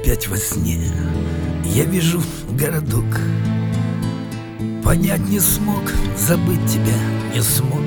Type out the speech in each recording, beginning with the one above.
опять во сне я вижу городок. Понять не смог, забыть тебя не смог.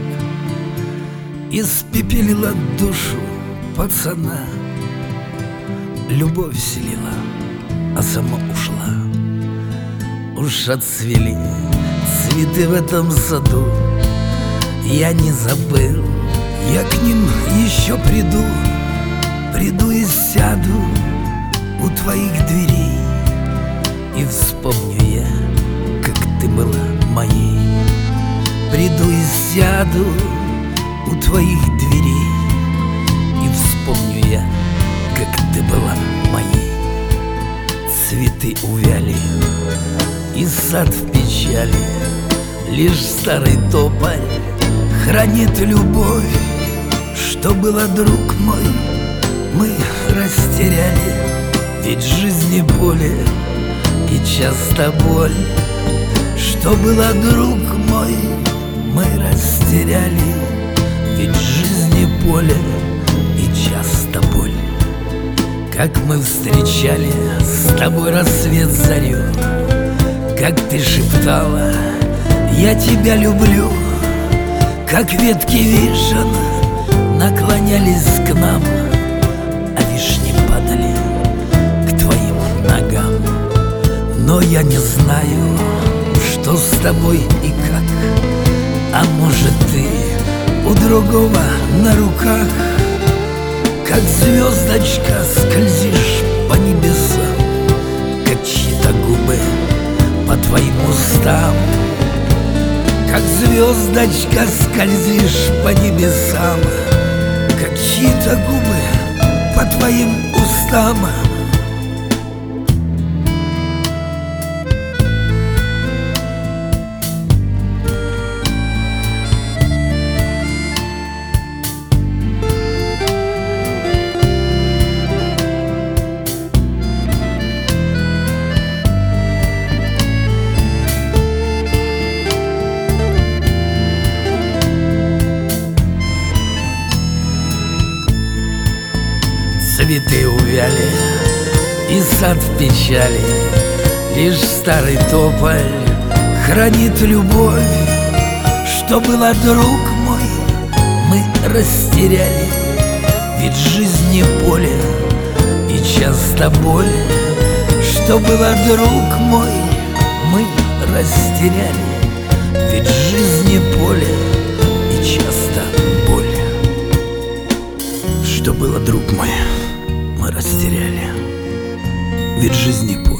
Испепелила душу пацана. Любовь вселила, а сама ушла. Уж отцвели цветы в этом саду. Я не забыл, я к ним еще приду. Приду и сяду у твоих дверей, и вспомню я, как ты была моей. Приду и сяду у твоих дверей, и вспомню я, как ты была моей. Цветы увяли, и сад в печали, лишь старый тополь хранит любовь. Что было, друг мой, мы растеряли, ведь жизни поле и часто боль. Что было, друг мой, мы растеряли, ведь жизни поле и часто боль. Как мы встречали с тобой рассвет зарю, как ты шептала: я тебя люблю. Как ветки вишен наклонялись к нам, а вишни падали к твоим ногам. Но я не знаю, что с тобой и как. А может, ты у другого на руках, как звездочка скользишь по небесам, как чьи-то губы по твоим устам. Как звездочка скользишь по небесам, как чьи-то губы по твоим устам. Цветы увяли, и сад в печали, лишь старый тополь хранит любовь. Что было, друг мой, мы растеряли, ведь жизни поле и часто боль. Что было, друг мой, мы растеряли, ведь жизни поле и часто боль. Что было, друг мой, мы растеряли, ведь жизни поле